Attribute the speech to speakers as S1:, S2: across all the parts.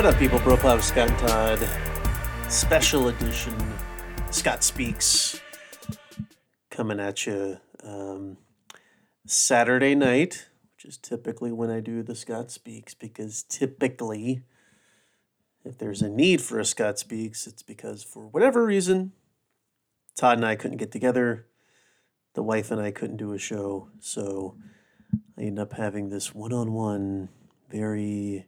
S1: What up, people? Profile Scott and Todd. Special edition. Scott Speaks. Coming at you Saturday night, which is typically when I do the Scott Speaks, because typically, if there's a need for a Scott Speaks, it's because for whatever reason, Todd and I couldn't get together. The wife and I couldn't do a show, so I end up having this one-on-one, very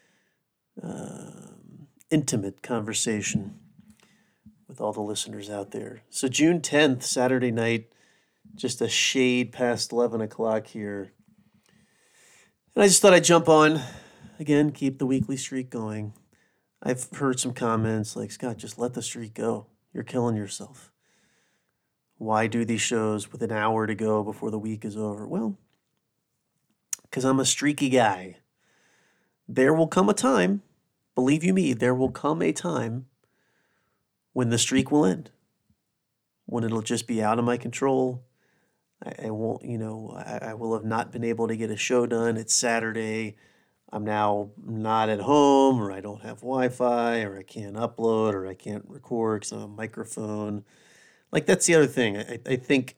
S1: intimate conversation with all the listeners out there. So June 10th, Saturday night, just a shade past 11 o'clock here. And I just thought I'd jump on, again, keep the weekly streak going. I've heard some comments like, Scott, just let the streak go. You're killing yourself. Why do these shows with an hour to go before the week is over? Well, because I'm a streaky guy. There will come a time, believe you me, there will come a time when the streak will end, when it'll just be out of my control. I won't, I will have not been able to get a show done. It's Saturday. I'm now not at home, or I don't have Wi-Fi, or I can't upload, or I can't record because I have a microphone. Like, that's the other thing. I think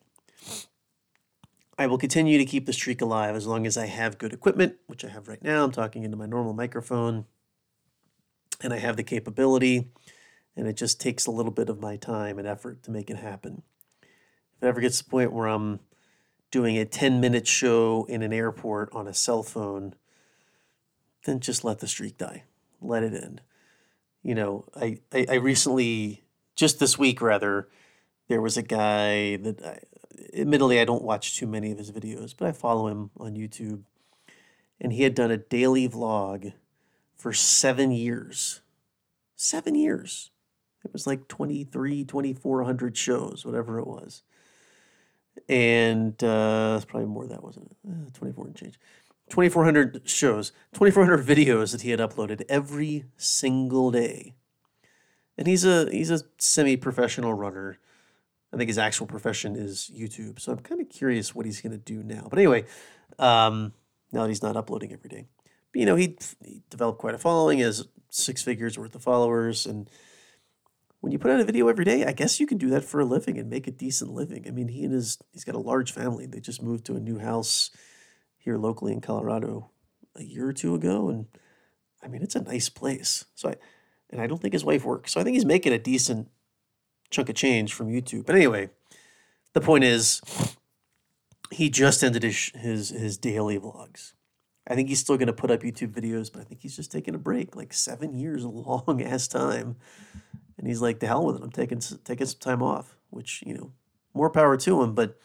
S1: I will continue to keep the streak alive as long as I have good equipment, which I have right now. I'm talking into my normal microphone, and I have the capability, and it just takes a little bit of my time and effort to make it happen. If it ever gets to the point where I'm doing a 10-minute show in an airport on a cell phone, then just let the streak die. Let it end. I recently, just this week rather, there was a guy that, admittedly, I don't watch too many of his videos, but I follow him on YouTube. And he had done a daily vlog for 7 years. 7 years. It was like 2,400 shows, whatever it was. And it's probably more than that, wasn't it? 24 and change. 2,400 shows, 2,400 videos that he had uploaded every single day. And he's a semi-professional runner. I think his actual profession is YouTube. So I'm kind of curious what he's going to do now. But anyway, now that he's not uploading every day. But, he developed quite a following, has 6 figures worth of followers. And when you put out a video every day, I guess you can do that for a living and make a decent living. I mean, he's got a large family. They just moved to a new house here locally in Colorado a year or two ago. And I mean, it's a nice place. And I don't think his wife works. So I think he's making a decent chunk of change from YouTube. But anyway, the point is, he just ended his daily vlogs. I think he's still going to put up YouTube videos, but I think he's just taking a break. Like 7 years, a long ass time. And he's like, the hell with it. I'm taking some time off, which, more power to him. But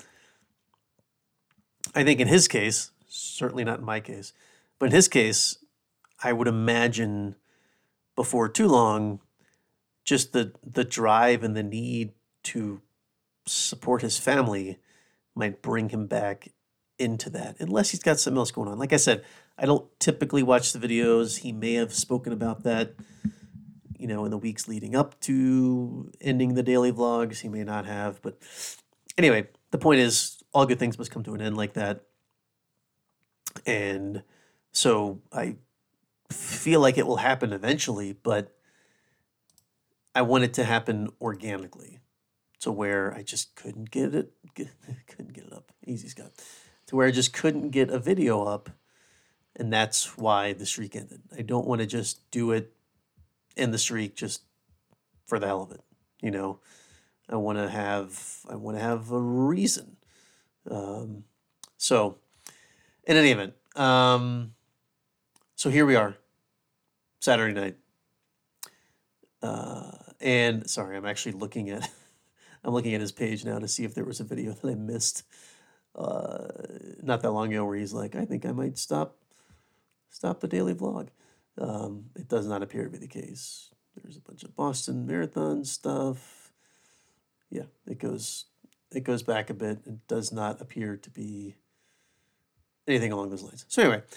S1: I think in his case, certainly not in my case, but in his case, I would imagine before too long, just the drive and the need to support his family might bring him back into that, unless he's got something else going on. Like I said, I don't typically watch the videos. He may have spoken about that, in the weeks leading up to ending the daily vlogs. He may not have, but anyway, the point is, all good things must come to an end like that. And so I feel like it will happen eventually, but I want it to happen organically, to where I just couldn't get it up. Easy, Scott. To where I just couldn't get a video up, and that's why the streak ended. I don't want to just do it, end the streak just for the hell of it. I want to have a reason. So, in any event, so here we are, Saturday night. And sorry, I'm actually looking at his page now to see if there was a video that I missed not that long ago where he's like, I think I might stop the daily vlog. It does not appear to be the case. There's a bunch of Boston Marathon stuff. Yeah, it goes back a bit. It does not appear to be anything along those lines. So anyway,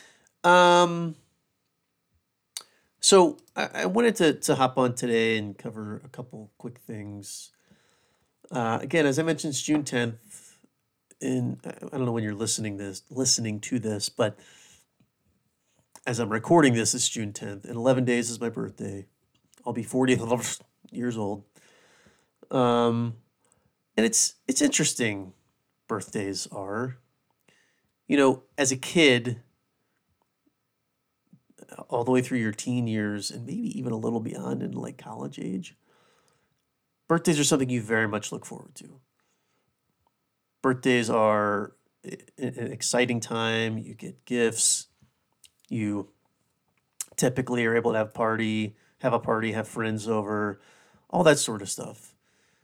S1: so I wanted to hop on today and cover a couple quick things. Again, as I mentioned, it's June 10th. And I don't know when you're listening to this, but as I'm recording this, it's June 10th. In 11 days is my birthday. I'll be 40 years old. And it's interesting, birthdays are. As a kid, all the way through your teen years and maybe even a little beyond in like college age, birthdays are something you very much look forward to. Birthdays are an exciting time. You get gifts. You typically are able to have a party, have friends over, all that sort of stuff.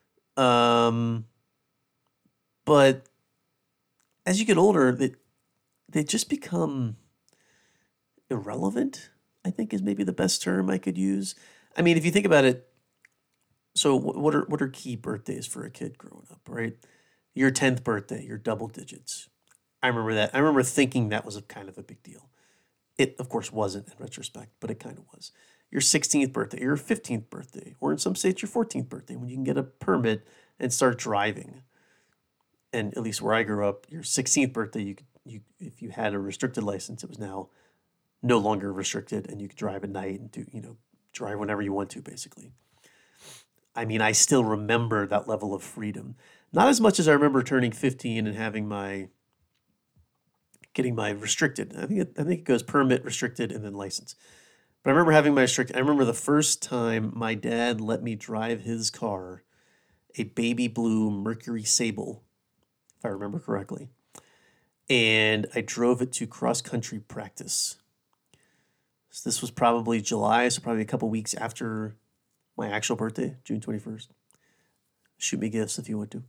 S1: But as you get older, they just become irrelevant, I think is maybe the best term I could use. I mean, if you think about it, so what are key birthdays for a kid growing up, right? Your 10th birthday, your double digits. I remember that. I remember thinking that was a kind of a big deal. It, of course, wasn't in retrospect, but it kind of was. Your 16th birthday, your 15th birthday, or in some states, your 14th birthday, when you can get a permit and start driving. And at least where I grew up, your 16th birthday, you if you had a restricted license, it was now no longer restricted, and you could drive at night and drive whenever you want to, basically. I mean, I still remember that level of freedom. Not as much as I remember turning 15 and getting my restricted. I think it goes permit, restricted, and then license. But I remember having my restricted. I remember the first time my dad let me drive his car, a baby blue Mercury Sable, if I remember correctly. And I drove it to cross-country practice. So this was probably July, so probably a couple weeks after my actual birthday, June 21st. Shoot me gifts if you want to.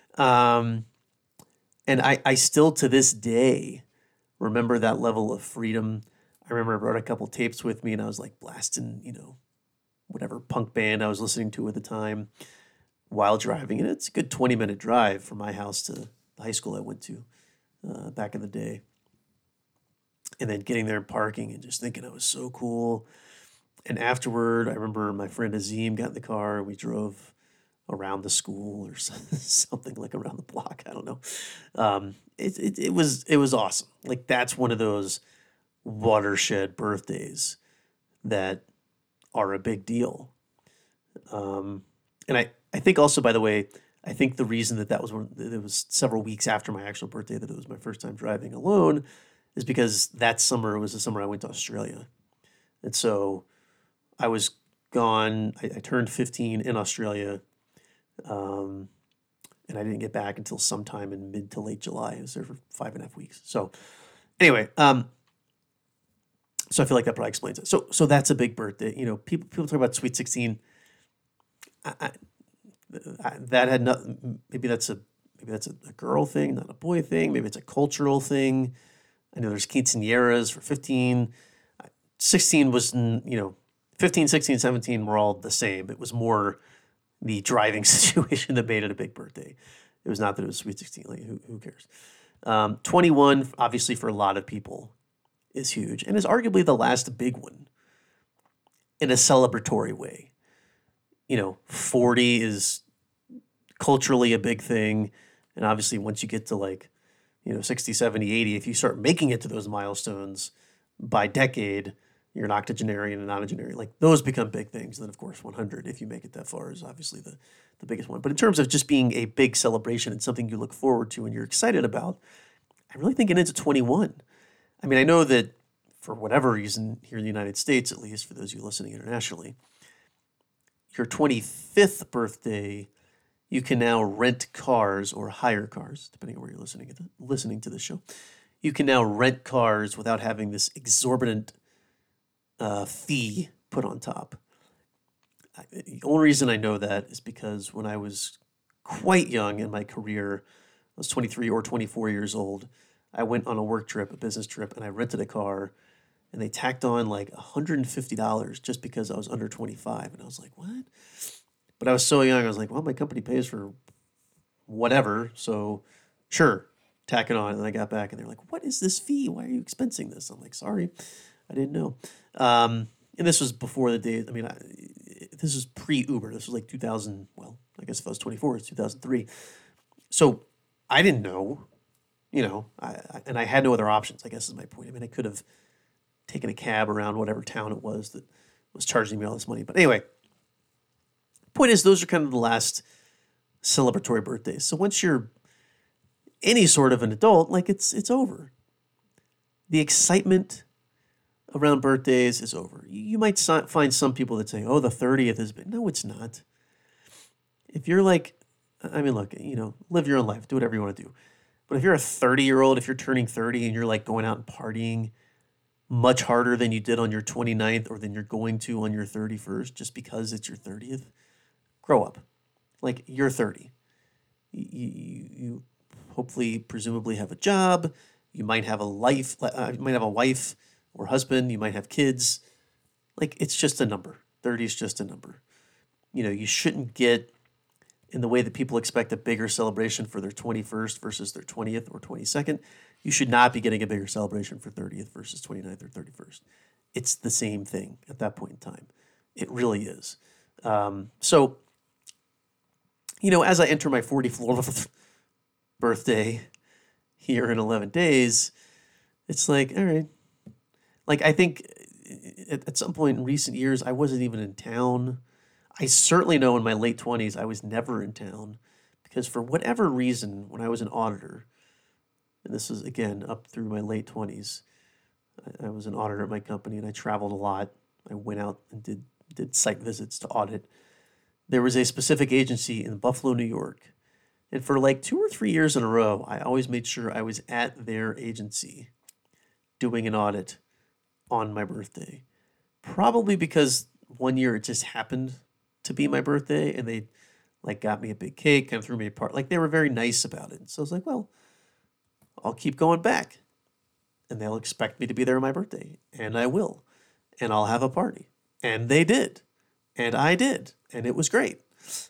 S1: And I still, to this day, remember that level of freedom. I remember I brought a couple tapes with me and I was like blasting, whatever punk band I was listening to at the time while driving. And it's a good 20-minute drive from my house to the high school I went to back in the day. And then getting there and parking and just thinking I was so cool. And afterward, I remember my friend Azim got in the car and we drove around the school or something, like around the block. I don't know. It was awesome. Like, that's one of those watershed birthdays that are a big deal. And I think also, by the way, I think the reason that was several weeks after my actual birthday that it was my first time driving alone is because that summer was the summer I went to Australia. And so I was gone. I turned 15 in Australia. And I didn't get back until sometime in mid to late July. I was there for 5.5 weeks. So anyway, so I feel like that probably explains it. So that's a big birthday. People talk about Sweet 16. That had nothing. Maybe that's a girl thing, not a boy thing. Maybe it's a cultural thing. I know there's quinceañeras for 15. 16 was, 15, 16, 17 were all the same. It was more the driving situation that made it a big birthday. It was not that it was Sweet 16. Like, who cares? 21, obviously, for a lot of people, is huge and is arguably the last big one in a celebratory way. 40 is culturally a big thing. And obviously, once you get to 60, 70, 80, if you start making it to those milestones by decade, you're an octogenarian and nonagenarian. Like, those become big things. And then, of course, 100, if you make it that far, is obviously the biggest one. But in terms of just being a big celebration and something you look forward to and you're excited about, I really think it ends at 21. I mean, I know that for whatever reason, here in the United States, at least, for those of you listening internationally, your 25th birthday, you can now rent cars or hire cars, depending on where you're listening to this show. You can now rent cars without having this exorbitant fee put on top. The only reason I know that is because when I was quite young in my career, I was 23 or 24 years old, I went on a work trip, a business trip, and I rented a car, and they tacked on like $150 just because I was under 25. And I was like, what? But I was so young, I was like, well, my company pays for whatever, so sure, tack it on. And I got back, and they're like, what is this fee? Why are you expensing this? I'm like, sorry, I didn't know. And this was before the days, this was pre-Uber. This was like 2000, well, I guess if I was 24, it's 2003. So I didn't know, and I had no other options, I guess is my point. I mean, I could have taking a cab around whatever town it was that was charging me all this money. But anyway, point is, those are kind of the last celebratory birthdays. So once you're any sort of an adult, like it's over. The excitement around birthdays is over. You might find some people that say, "Oh, the 30th is big." No, it's not. If you're like, I mean, look, live your own life, do whatever you want to do. But if you're a 30-year-old, if you're turning 30 and you're like going out and partying much harder than you did on your 29th or than you're going to on your 31st, just because it's your 30th, grow up. Like, you're 30. You hopefully, presumably have a job. You might have a life. You might have a wife or husband. You might have kids. Like, it's just a number. 30 is just a number. You shouldn't get in the way that people expect a bigger celebration for their 21st versus their 20th or 22nd. You should not be getting a bigger celebration for 30th versus 29th or 31st. It's the same thing at that point in time. It really is. So, as I enter my 44th birthday here in 11 days, it's like, all right. Like, I think at some point in recent years, I wasn't even in town. I certainly know in my late 20s, I was never in town because for whatever reason, when I was an auditor, and this is, again, up through my late 20s, I was an auditor at my company and I traveled a lot. I went out and did site visits to audit. There was a specific agency in Buffalo, New York. And for like 2 or 3 years in a row, I always made sure I was at their agency doing an audit on my birthday. Probably because one year it just happened to be my birthday and they like got me a big cake and threw me a party. Like, they were very nice about it. So I was like, well, I'll keep going back and they'll expect me to be there on my birthday, and I will, and I'll have a party. And they did, and I did, and it was great.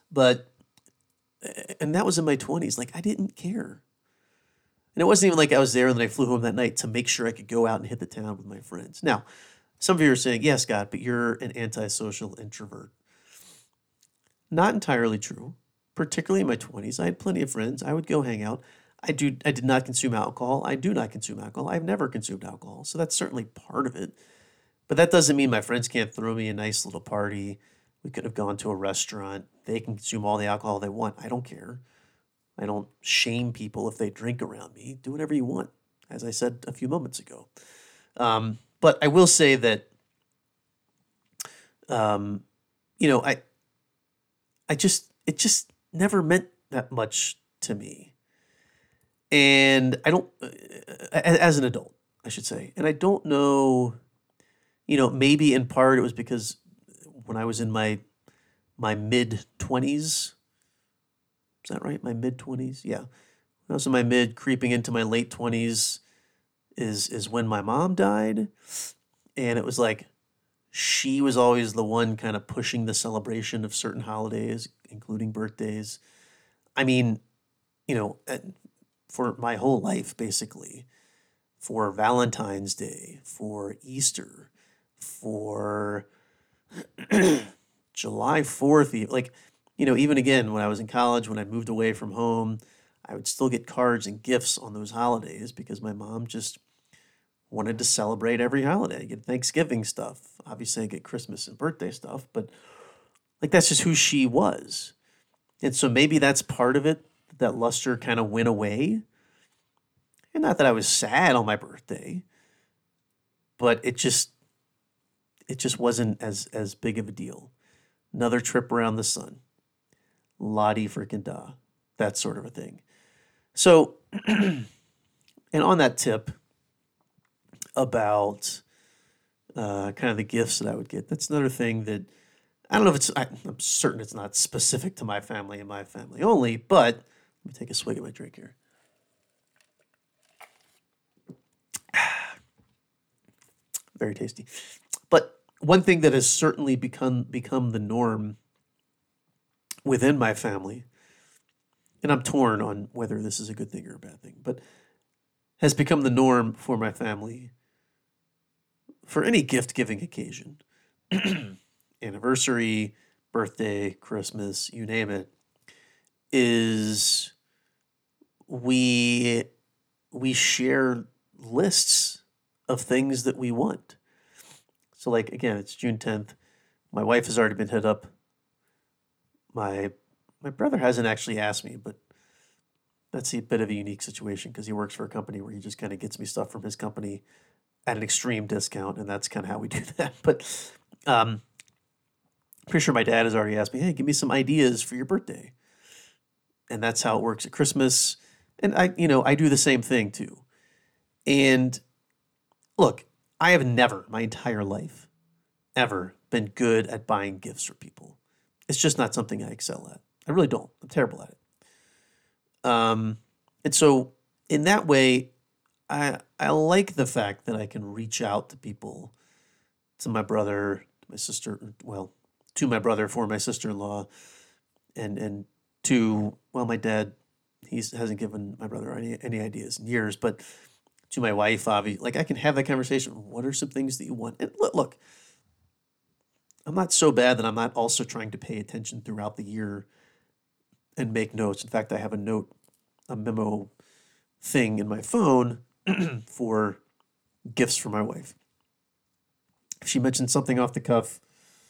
S1: And that was in my 20s. Like, I didn't care. And it wasn't even like I was there and then I flew home that night to make sure I could go out and hit the town with my friends. Now, some of you are saying, yes, Scott, but you're an antisocial introvert. Not entirely true. Particularly in my 20s, I had plenty of friends. I would go hang out. I did not consume alcohol. I do not consume alcohol. I've never consumed alcohol. So that's certainly part of it. But that doesn't mean my friends can't throw me a nice little party. We could have gone to a restaurant. They can consume all the alcohol they want. I don't care. I don't shame people if they drink around me. Do whatever you want, as I said a few moments ago. But I will say that, it just never meant that much to me. And I don't, as an adult, I should say. And I don't know, maybe in part it was because when I was in my mid-20s, is that right? My mid-20s? Yeah. When I was in my creeping into my late 20s is when my mom died. And it was like, she was always the one kind of pushing the celebration of certain holidays, including birthdays. I mean, for my whole life, basically, for Valentine's Day, for Easter, for July 4th, like, even again, when I was in college, when I moved away from home, I would still get cards and gifts on those holidays because my mom just wanted to celebrate every holiday. I get Thanksgiving stuff. Obviously, I get Christmas and birthday stuff, but like, that's just who she was. And so maybe that's part of it, that luster kind of went away. And not that I was sad on my birthday, but it just wasn't as big of a deal. Another trip around the sun. La-di freaking da. That sort of a thing. So, and on that tip about kind of the gifts that I would get, that's another thing that, I don't know if I'm certain it's not specific to my family and my family only, but let me take a swig of my drink here. Very tasty. But one thing that has certainly become the norm within my family, and I'm torn on whether this is a good thing or a bad thing, but has become the norm for my family for any gift-giving occasion, anniversary, birthday, Christmas, you name it, is we share lists of things that we want. So like, again, it's June 10th. My wife has already been hit up. My brother hasn't actually asked me, but that's a bit of a unique situation because he works for a company where he just kind of gets me stuff from his company at an extreme discount, and that's kind of how we do that. But um, pretty sure my dad has already asked me, hey, give me some ideas for your birthday. And that's how it works at Christmas. And I do the same thing too. And look, I have never, my entire life, ever been good at buying gifts for people. It's just not something I excel at. I really don't. I'm terrible at it. And so in that way, I like the fact that I can reach out to people, to my brother, my sister, well, to my brother for my sister-in-law, and to, well, my dad. He hasn't given my brother any ideas in years, but to my wife, obviously, like I can have that conversation. What are some things that you want? And look, I'm not so bad that I'm not also trying to pay attention throughout the year and make notes. In fact, I have a memo thing in my phone for gifts for my wife. If she mentions something off the cuff,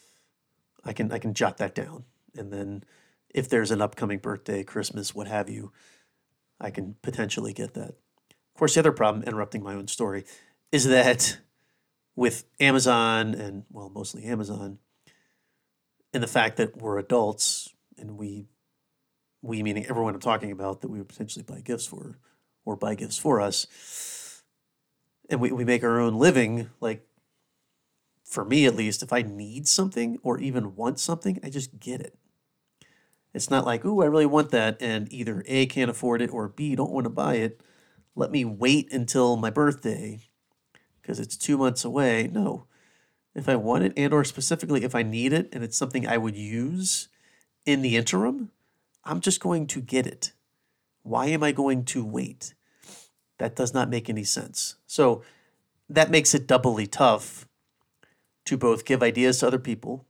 S1: I can jot that down. And then if there's an upcoming birthday, Christmas, what have you, I can potentially get that. Of course, the other problem, interrupting my own story, is that with Amazon and, well, mostly Amazon, and the fact that we're adults and we meaning everyone I'm talking about that we would potentially buy gifts for or buy gifts for us, and we make our own living, like for me at least, if I need something or even want something, I just get it. It's not like, ooh, I really want that, and either A, can't afford it, or B, don't want to buy it. Let me wait until my birthday because it's 2 months away. No. If I want it, and or specifically if I need it and it's something I would use in the interim, I'm just going to get it. Why am I going to wait? That does not make any sense. So that makes it doubly tough to both give ideas to other people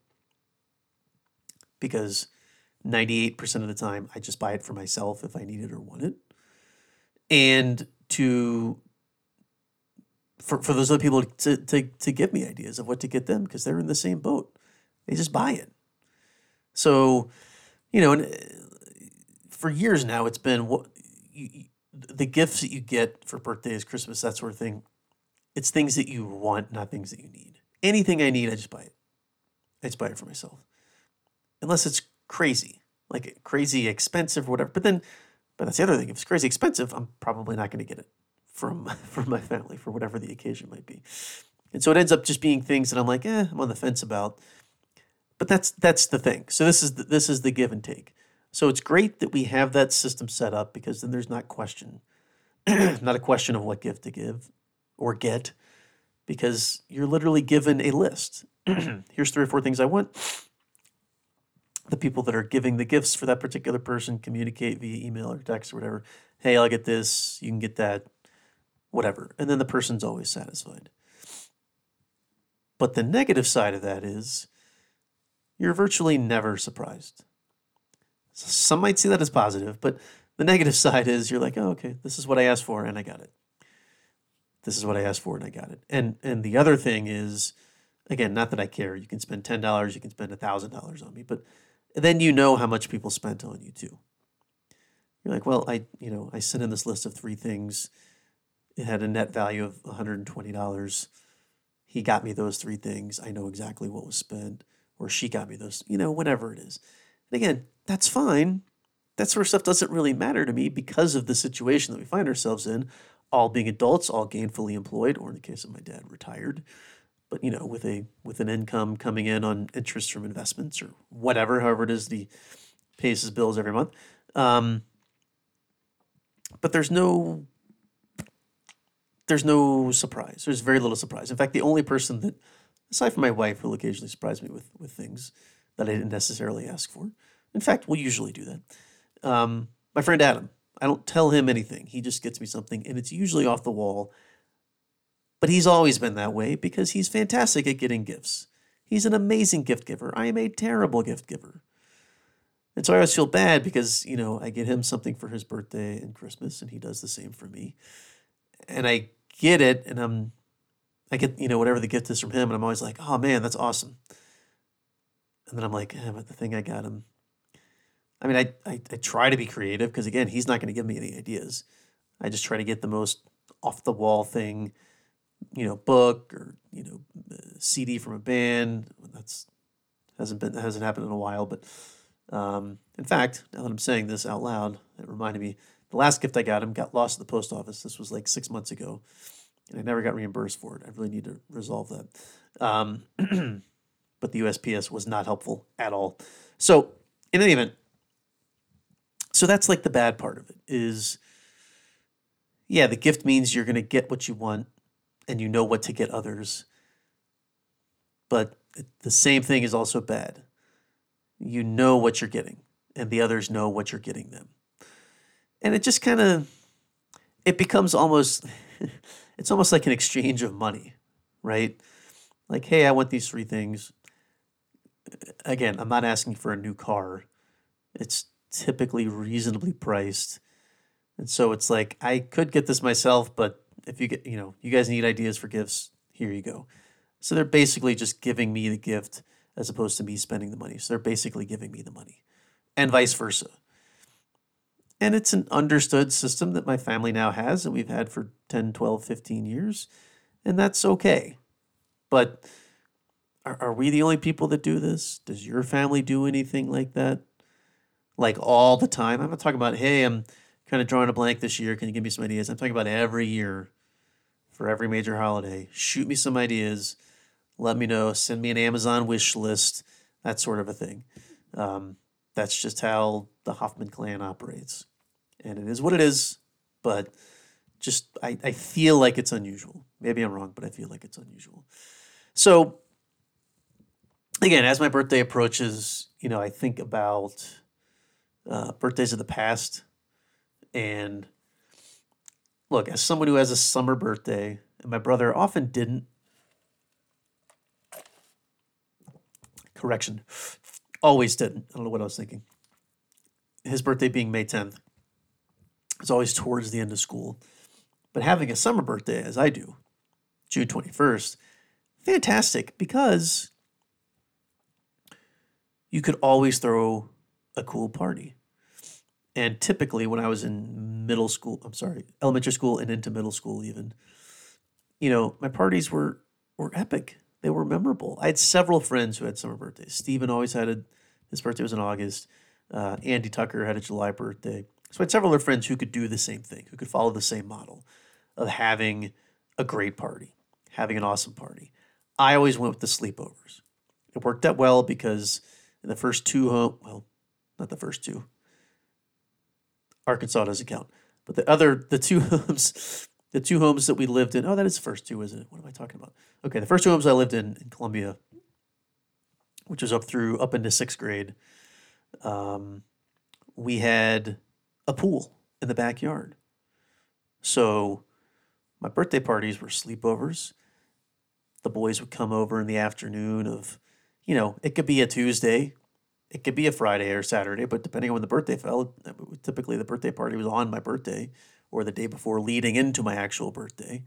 S1: because 98% of the time I just buy it for myself if I need it or want it. And for those other people to give me ideas of what to get them because they're in the same boat. They just buy it. So, and for years now, it's been the gifts that you get for birthdays, Christmas, that sort of thing. It's things that you want, not things that you need. Anything I need, I just buy it. I just buy it for myself. Unless it's crazy, like crazy expensive or whatever. But that's the other thing. If it's crazy expensive, I'm probably not going to get it from my family for whatever the occasion might be. And so it ends up just being things that I'm like, I'm on the fence about. But that's the thing. So this is the give and take. So it's great that we have that system set up because then there's not a question of what gift to give or get, because you're literally given a list. Here's 3 or 4 things I want. The people that are giving the gifts for that particular person communicate via email or text or whatever. Hey, I'll get this. You can get that. Whatever. And then the person's always satisfied. But the negative side of that is you're virtually never surprised. Some might see that as positive, but the negative side is you're like, oh, okay, this is what I asked for and I got it. This is what I asked for and I got it. And the other thing is, again, not that I care. You can spend $10, you can spend $1,000 on me, but then you know how much people spent on you too. You're like, well, I sent in this list of 3 things. It had a net value of $120. He got me those 3 things. I know exactly what was spent, or she got me those, whatever it is. And again, that's fine. That sort of stuff doesn't really matter to me because of the situation that we find ourselves in, all being adults, all gainfully employed, or in the case of my dad, retired. But, with an income coming in on interest from investments or whatever, however it is that he pays his bills every month. But there's no surprise. There's very little surprise. In fact, the only person that, aside from my wife, who will occasionally surprise me with things that I didn't necessarily ask for. In fact, we'll usually do that. My friend Adam, I don't tell him anything. He just gets me something, and it's usually off the wall. But he's always been that way because he's fantastic at getting gifts. He's an amazing gift giver. I am a terrible gift giver. And so I always feel bad because, I get him something for his birthday and Christmas, and he does the same for me. And I get it, and I get, whatever the gift is from him, and I'm always like, oh man, that's awesome. And then I'm like, but the thing I got him. I mean, I try to be creative because, again, he's not going to give me any ideas. I just try to get the most off the wall thing, book or, CD from a band. That's hasn't happened in a while, but in fact, now that I'm saying this out loud, it reminded me the last gift I got him got lost at the post office. This was like 6 months ago, and I never got reimbursed for it. I really need to resolve that. But the USPS was not helpful at all. So, in any event, so that's like the bad part of it is, yeah, the gift means you're going to get what you want and you know what to get others. But the same thing is also bad. You know what you're getting and the others know what you're getting them. And it just kind of, it becomes almost, it's almost like an exchange of money, right? Like, hey, I want these three things. Again, I'm not asking for a new car. It's typically reasonably priced. And so it's like, I could get this myself, but if you get, you guys need ideas for gifts, here you go. So they're basically just giving me the gift as opposed to me spending the money. So they're basically giving me the money and vice versa. And it's an understood system that my family now has and we've had for 10, 12, 15 years. And that's okay. But are we the only people that do this? Does your family do anything like that? Like all the time? I'm not talking about, hey, I'm kind of drawing a blank this year. Can you give me some ideas? I'm talking about every year for every major holiday. Shoot me some ideas. Let me know. Send me an Amazon wish list. That sort of a thing. That's just how the Hoffman clan operates. And it is what it is. But just, I feel like it's unusual. Maybe I'm wrong, but I feel like it's unusual. So, again, as my birthday approaches, I think about birthdays of the past. And look, as someone who has a summer birthday, and my brother often didn't, correction, always didn't. I don't know what I was thinking. His birthday being May 10th. It's always towards the end of school. But having a summer birthday, as I do, June 21st, fantastic because you could always throw a cool party. And typically when I was in elementary school and into middle school even, my parties were epic. They were memorable. I had several friends who had summer birthdays. Steven always his birthday was in August. Andy Tucker had a July birthday. So I had several other friends who could do the same thing, who could follow the same model of having a great party, having an awesome party. I always went with the sleepovers. It worked out well because in the first not the first two. Arkansas doesn't count. But the two homes that we lived in, that is the first two, isn't it? What am I talking about? Okay, the first two homes I lived in Columbia, which was up into sixth grade, we had a pool in the backyard. So my birthday parties were sleepovers. The boys would come over in the afternoon of, it could be a Tuesday, it could be a Friday or Saturday, but depending on when the birthday fell, typically the birthday party was on my birthday or the day before leading into my actual birthday.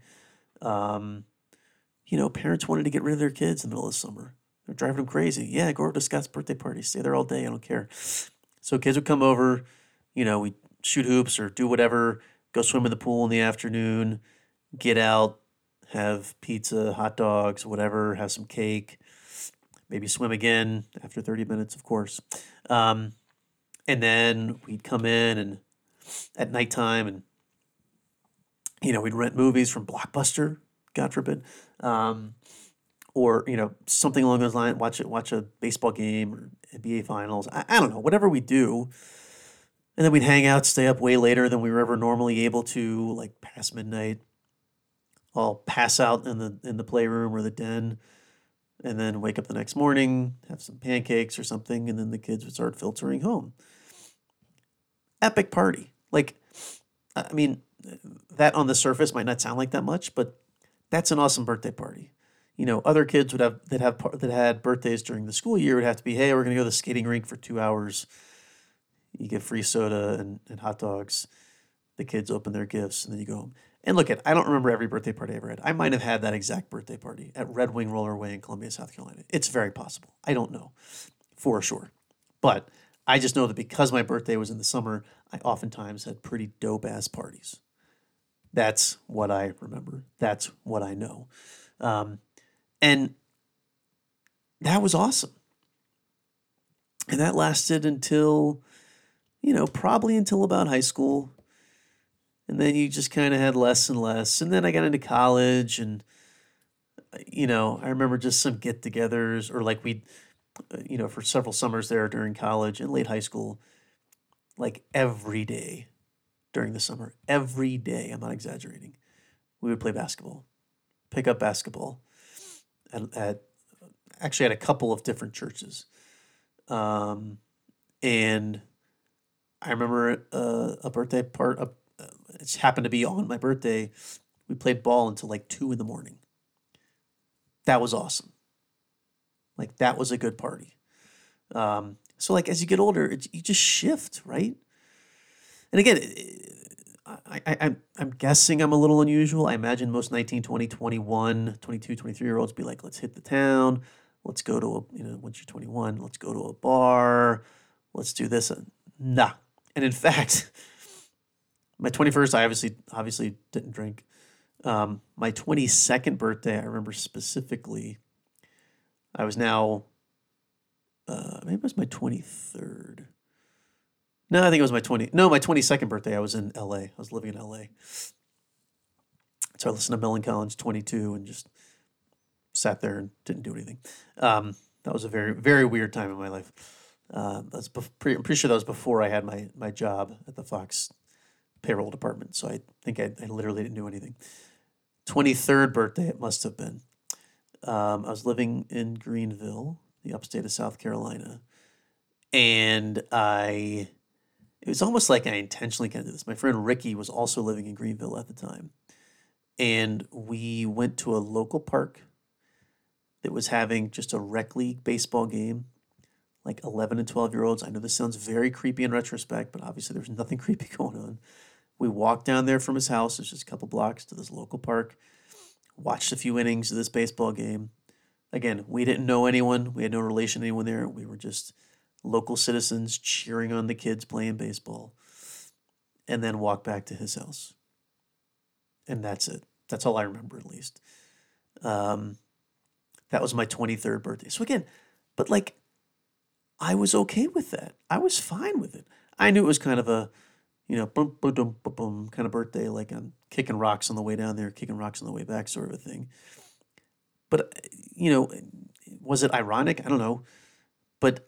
S1: Parents wanted to get rid of their kids in the middle of summer. They're driving them crazy. Yeah, go over to Scott's birthday party. Stay there all day. I don't care. So kids would come over, we'd shoot hoops or do whatever, go swim in the pool in the afternoon, get out, have pizza, hot dogs, whatever, have some cake, maybe swim again after 30 minutes, of course. And then we'd come in and at nighttime and, we'd rent movies from Blockbuster, God forbid. Or, something along those lines, watch a baseball game or NBA finals. I don't know, whatever we do. And then we'd hang out, stay up way later than we were ever normally able to, like past midnight. I'll pass out in the playroom or the den and then wake up the next morning, have some pancakes or something, and then the kids would start filtering home. Epic party. Like, I mean, that on the surface might not sound like that much, but that's an awesome birthday party. Other kids that had birthdays during the school year would have to be, hey, we're going to go to the skating rink for 2 hours. You get free soda and hot dogs. The kids open their gifts and then you go home. And look, I don't remember every birthday party I ever had. I might have had that exact birthday party at Red Wing Rollerway in Columbia, South Carolina. It's very possible. I don't know for sure. But I just know that because my birthday was in the summer, I oftentimes had pretty dope-ass parties. That's what I remember. That's what I know. And that was awesome. And that lasted until, probably until about high school. And then you just kind of had less and less. And then I got into college and, I remember just some get-togethers or like for several summers there during college and late high school, like every day during the summer, every day, I'm not exaggerating, we would play basketball, pick up basketball actually at a couple of different churches. And I remember a birthday it happened to be on my birthday. We played ball until like 2 a.m. That was awesome. Like that was a good party. So like as you get older, you just shift, right? And again, I'm guessing I'm a little unusual. I imagine most 19, 20, 21, 22, 23-year-olds be like, let's hit the town. Let's go to once you're 21, let's go to a bar. Let's do this. Nah. And in fact, my 21st, I obviously didn't drink. My 22nd birthday, I remember specifically, I was now, maybe it was my 23rd. No, I think it was my 22nd birthday. I was in LA. I was living in LA. So I listened to Millen Collins 22 and just sat there and didn't do anything. That was a very, very weird time in my life. I'm pretty sure that was before I had my job at the Fox payroll department. So I think I literally didn't do anything. 23rd birthday, it must have been. I was living in Greenville, the upstate of South Carolina. And it was almost like I intentionally kind of did this. My friend Ricky was also living in Greenville at the time. And we went to a local park that was having just a rec league baseball game, like 11 and 12-year-olds. I know this sounds very creepy in retrospect, but obviously there's nothing creepy going on. We walked down there from his house, it's just a couple blocks to this local park, watched a few innings of this baseball game. Again, we didn't know anyone. We had no relation to anyone there. We were just local citizens cheering on the kids playing baseball, and then walked back to his house. And that's it. That's all I remember, at least. That was my 23rd birthday. So again, but like, I was okay with that. I was fine with it. I knew it was kind of a, boom, boom, boom, boom, boom kind of birthday, like I'm kicking rocks on the way down there, kicking rocks on the way back sort of a thing. But, was it ironic? I don't know. But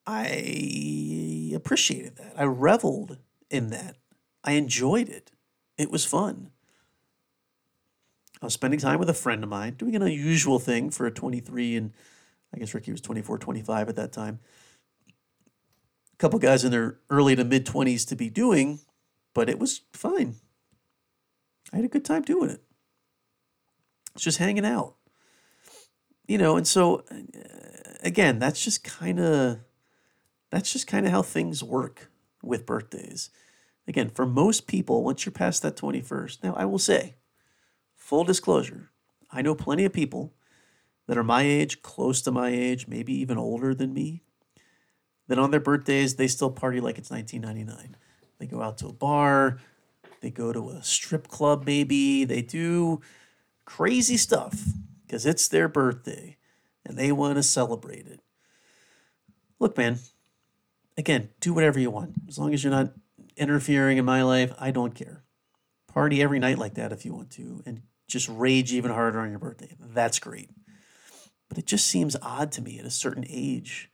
S1: I appreciated that. I reveled in that. I enjoyed it. It was fun. I was spending time with a friend of mine, doing an unusual thing for a 23, and I guess Ricky was 24, 25 at that time. A couple guys in their early to mid-20s to be doing, but it was fine. I had a good time doing it. It's just hanging out. And so, again, that's just kind of how things work with birthdays. Again, for most people, once you're past that 21st, now I will say, full disclosure, I know plenty of people that are my age, close to my age, maybe even older than me, that on their birthdays, they still party like it's 1999. They go out to a bar, they go to a strip club maybe, they do crazy stuff because it's their birthday and they want to celebrate it. Look, man, again, do whatever you want. As long as you're not interfering in my life, I don't care. Party every night like that if you want to, and just rage even harder on your birthday. That's great. But it just seems odd to me at a certain age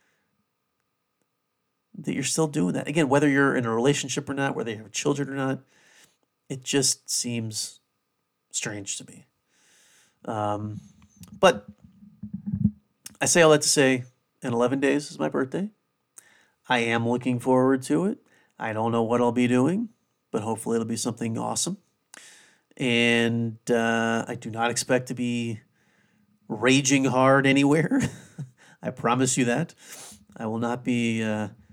S1: that you're still doing that. Again, whether you're in a relationship or not, whether you have children or not, it just seems strange to me. But I say all that to say, in 11 days is my birthday. I am looking forward to it. I don't know what I'll be doing, but hopefully it'll be something awesome. And I do not expect to be raging hard anywhere. I promise you that. I will not be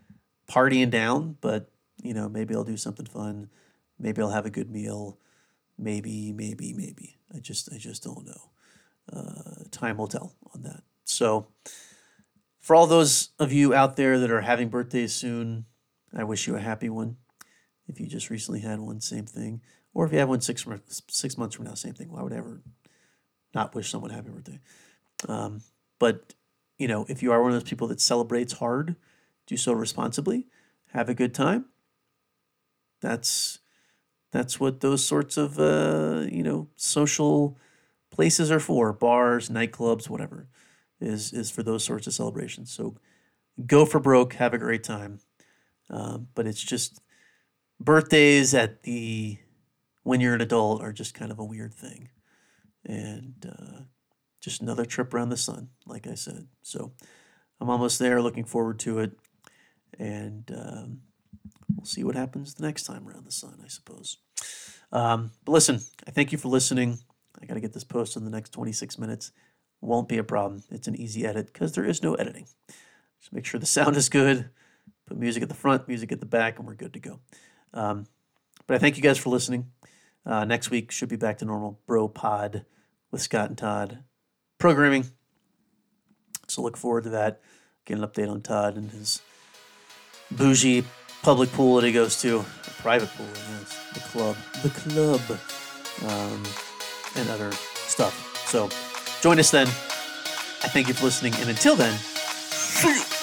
S1: partying down, but maybe I'll do something fun. Maybe I'll have a good meal. Maybe. I just don't know. Time will tell on that. So for all those of you out there that are having birthdays soon, I wish you a happy one. If you just recently had one, same thing. Or if you have one 6 months from now, same thing. Why would I ever not wish someone a happy birthday? But, if you are one of those people that celebrates hard, do so responsibly, have a good time. That's what those sorts of, social places are for. Bars, nightclubs, whatever, is for those sorts of celebrations. So go for broke, have a great time. But it's just birthdays when you're an adult are just kind of a weird thing. And just another trip around the sun, like I said. So I'm almost there, looking forward to it. And we'll see what happens the next time around the sun, I suppose. But listen, I thank you for listening. I got to get this posted in the next 26 minutes. Won't be a problem. It's an easy edit because there is no editing. Just make sure the sound is good. Put music at the front, music at the back, and we're good to go. But I thank you guys for listening. Next week should be back to normal Bro Pod with Scott and Todd programming. So look forward to that. Get an update on Todd and his bougie public pool that he goes to. A private pool, yes. The club. And other stuff. So join us then. I thank you for listening. And until then, see you.